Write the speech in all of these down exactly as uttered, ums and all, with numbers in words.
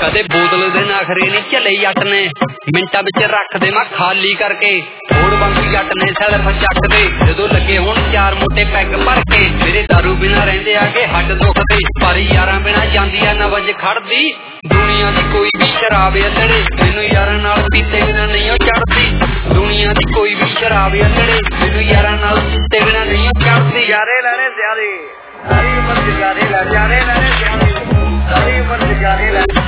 कदे बोतल दे नखरे नहीं झले जट ने मिंटा विच रख दे मैं खाली करके होड़ वांगू जट ने सैलफ चक दे जदों लगे हुण चार मोटे पैग भर के मेरे दारू बिना रहिंदे आगे हड्ड दुखदे पर यारां बिना जांदी आ नवज खड़दी दुनिया दी कोई भी शराब अतड़े मैनू यारां नाल पीते बिना नहीं चढ़दी दुनिया दी कोई भी शराब अतड़े मैनू यारां नाल पीते बिना नहीं चढ़दी यारे लड़े ज़्यादे सारी उम्र गुजारे यारे लड़े ज़्यादे सारी उम्र गुजारे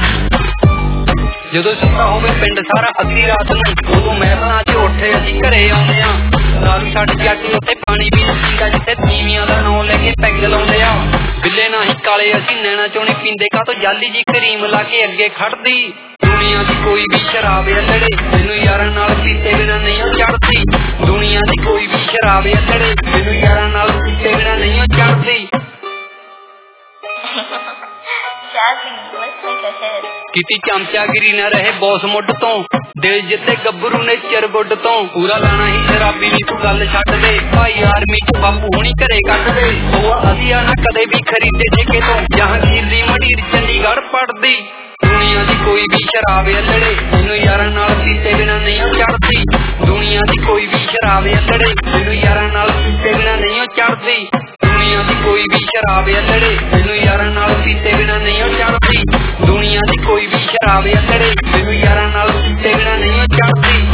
ਜਦੋਂ ਸੁੱਤਾ ਹੋਵੇ ਪਿੰਡ ਸਾਰਾ ਅੱਧੀ ਰਾਤ ਨੂੰ ਉਦੋਂ ਮਹਿਫਲਾਂ 'ਚ ਉੱਠੇ ਅਸੀਂ ਘਰੇ ਆਉਂਦੇ ਆ ਦਾਰੂ ਛੱਡ ਜੱਟ ਉੱਤੇ ਪਾਣੀ ਵੀ ਪੀਂਦਾ ਜਿੱਥੇ ਤੀਵੀਆਂ ਦਾ ਨਾਂ ਲੈ ਕੇ ਪੈਗ ਲਾਉਂਦੇ ਆ ਬਿੱਲੇ ਨਹੀਂ ਕਾਲੇ ਅਸੀਂ ਨੈਣਾ ਚੋਂ ਨਹੀਂ ਪੀਂਦੇ ਕਾਹਤੋਂ ਜਾਲੀ ਜੀ ਕਰੀਮ ਲਾ ਕੇ ਅੱਗੇ ਖੜਦੀ ਦੁਨੀਆ ਦੀ ਕੋਈ ਵੀ ਸ਼ਰਾਬ ਅਤੜੇ ਮੈਨੂੰ ਯਾਰਾਂ ਨਾਲ ਪੀਤੇ ਬਿਨਾ ਨਹੀਂ ਚੜਦੀ ਦੁਨੀਆ ਦੀ ਕੋਈ ਵੀ ਸ਼ਰਾਬ ਅਤੜੇ ਮੈਨੂੰ ਯਾਰਾਂ ਨਾਲ ਪੀਤੇ ਬਿਨਾ ਨਹੀਂ ਚੜਦੀ किती चमचागिरी न रहे बॉस मुड तो दिल जिते गब्बरू ने चिरगुड तो पूरा लाना ही शराबी नी तू गल छड्ड दे भाई आर्मी च बापू हुणी घरे कट दे असिया ना कदे भी खरीदे ठेके तो जहांगीर दी मडीर चंडीगढ़ पढ़दी दुनिया दी कोई भी शराब अतड़े मैनू यारां नाल पीते बिना नहीं चढ़दी दुनिया दी कोई भी शराब अतड़े मैनू यारां नाल पीते बिना नहीं चढ़दी दुनिया दी कोई भी शराब अतड़े मैनू यारां नाल पीते बिना नहीं चढ़दी दुनिया दी कोई भी शराब अतड़े मैनू यारां नाल पीते बिना नहीं चढ़दी